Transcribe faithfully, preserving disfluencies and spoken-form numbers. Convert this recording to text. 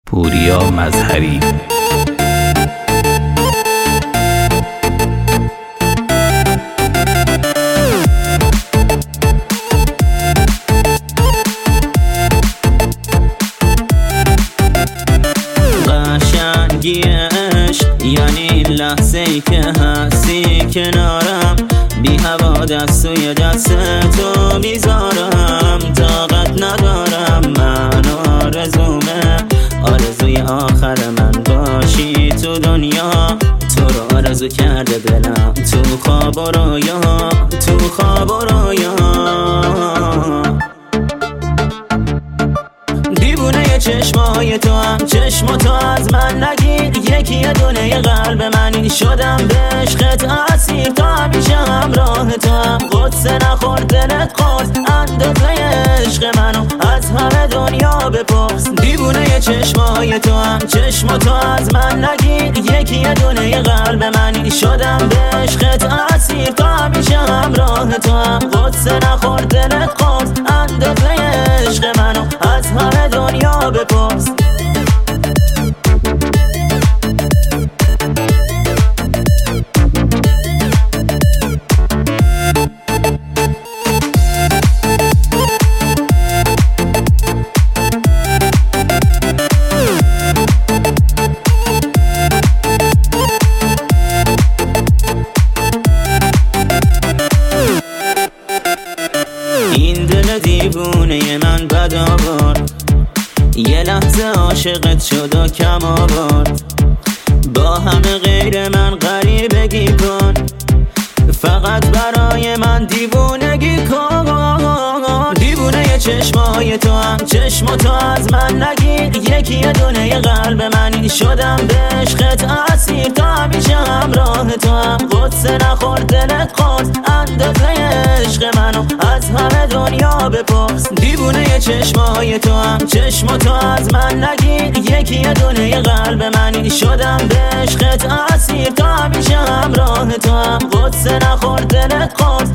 پوریا مظهری. قشنگیش یعنی لحظه ای که هستی کنارم، بی هوا دستوی دست تو میذارم. طاقت ندارم، من آرزومه، آرزوی آخر من باشی تو دنیا. تو رو آرزو کرده دلم، تو خواب و رویا، تو خواب و رویا. دیوونه چشمای تو هم، چشم تو از من نگیر. یکی یه دونه قلب منی، شدم به عشقت اسیر. تا همیشه همراه تو هم، قدس نخور دلت قرص. اندازه عشق منو از همه دنیا بپرس. دیوونه چشمای تو هم، چشم تو از من نگیر. یکی یه دونه قلب منی، شدم به عشقت اسیر. تا همیشه همراه تو هم، قدس نخور دلت قرص. اندازه عشق منو از همه دنیا بپرس. این دل دیوونه من بد آورد، یه لحظه عاشقت شد و کم آورد. با همه غیر من غریبگی کن، فقط برای من دیوونگی کن. دیوونه چشمای تو هم، چشم تو از من نگیر. یکی یه دونه قلب منی، شدم به عشقت اسیر. تا همیشه همراه تو هم، قدس نخور دلت قرص. اندازه عشق منو از همه دنیا بپرس. دیوونه چشمای تو هم، چشم تو از من نگیر. یکی یه دونه قلب منی، شدم به عشقت اسیر. تا همیشه همراه تو هم، قدس نخور دلت قرص.